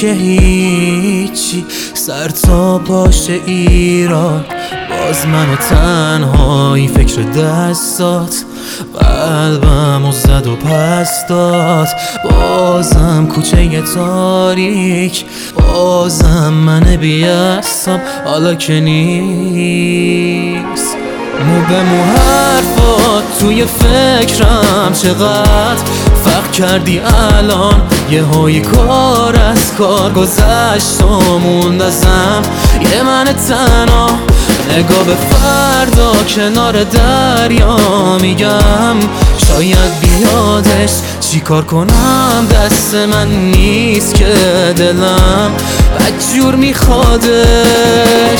که هیچی، سر تا پاش ایران باز من و تنهایی فکر دستات، قلبم و زد و پس داد. بازم کوچه تاریک، بازم من بیستم حالا که نیست. مو به مو حرفات توی فکرم چقدر فرق کردی الان، یه هایی کار از کار گذشت و موند ازم یه من تنها. نگاه به فردا کنار دریا میگم شاید بیادش، چی کار کنم دست من نیست که دلم بدجور میخوادش.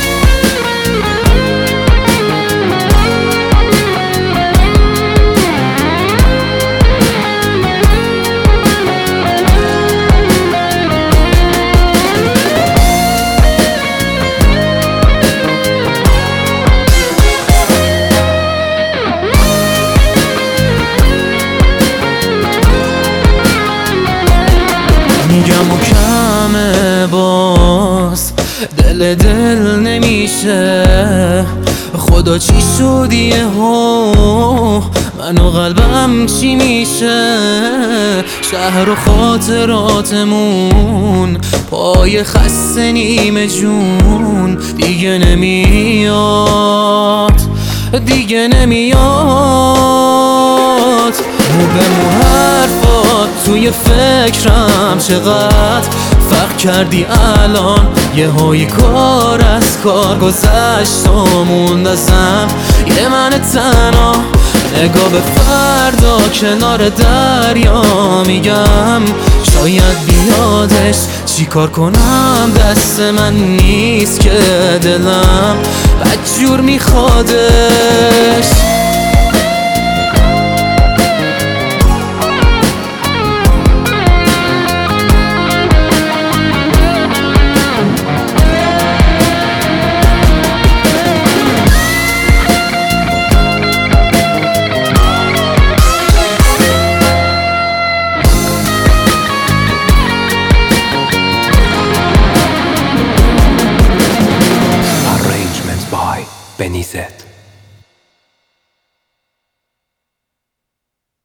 میگم و کمه باز دل نمیشه، خدا چی شدیه ها من و قلبم چی میشه. شهر و خاطراتمون پای خسته نیمه جون دیگه نمیاد، دیگه نمیاد. مو به مو حرفات توی فکرم چقدر فرق کردی الان، یه هایی کار از کار گذشت و موند ازم یه من تنها. نگاه به فردا کنار دریا میگم شاید بیادش، چی کار کنم دست من نیست که دلم بدجور میخوادش. Benny Z.